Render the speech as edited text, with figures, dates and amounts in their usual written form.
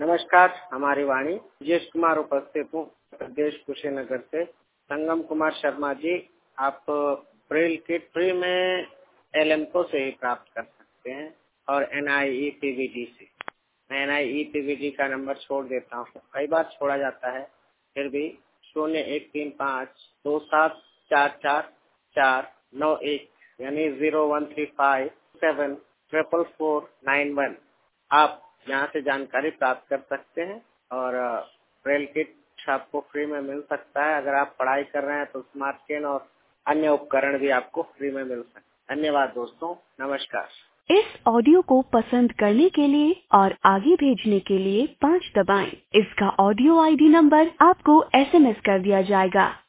नमस्कार, हमारी वाणी जेश कुमार उपस्थित हूँ प्रदेश कुशीनगर से। संगम कुमार शर्मा जी, आप ब्रेल किट फ्री में एलएमको से ही प्राप्त कर सकते हैं और NIEPVD से। मैं NIEPVD का नंबर छोड़ देता हूँ, कई बार छोड़ा जाता है, फिर भी 0135274441 यानी 0135744491 आप यहाँ से जानकारी प्राप्त कर सकते हैं और ब्रेल किट आपको फ्री में मिल सकता है। अगर आप पढ़ाई कर रहे हैं तो स्मार्ट पेन और अन्य उपकरण भी आपको फ्री में मिल सकते हैं। धन्यवाद दोस्तों, नमस्कार। इस ऑडियो को पसंद करने के लिए और आगे भेजने के लिए 5 दबाएं। इसका ऑडियो ID नंबर आपको SMS कर दिया जाएगा।